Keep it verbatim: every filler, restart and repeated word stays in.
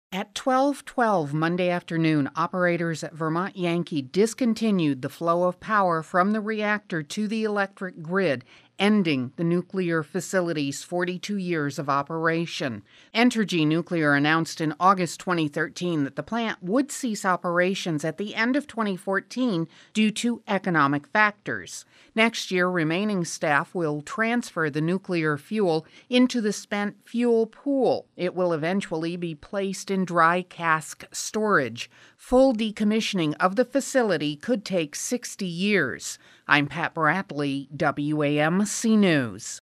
At twelve twelve Monday afternoon, operators at Vermont Yankee discontinued the flow of power from the reactor to the electric grid, ending the nuclear facility's forty-two years of operation. Entergy Nuclear announced in August twenty thirteen that the plant would cease operations at the end of twenty fourteen due to economic factors. Next year, remaining staff will transfer the nuclear fuel into the spent fuel pool. It will eventually be placed in dry cask storage. Full decommissioning of the facility could take sixty years. I'm Pat Bradley, W A M C News.